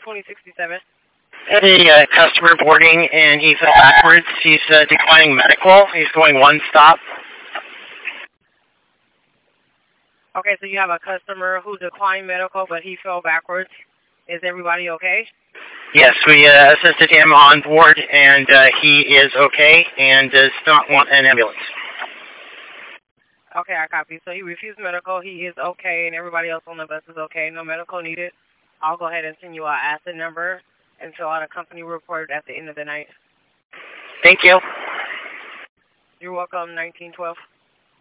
2067. Had a customer boarding and he fell backwards. He's declining medical. He's going one stop. Okay, so you have a customer who declined medical, but he fell backwards. Is everybody okay? Yes, we assisted him on board, and he is okay and does not want an ambulance. Okay, I copy. So he refused medical. He is okay, and everybody else on the bus is okay. No medical needed. I'll go ahead and send you our asset number and fill out a company report at the end of the night. Thank you. You're welcome, 1912.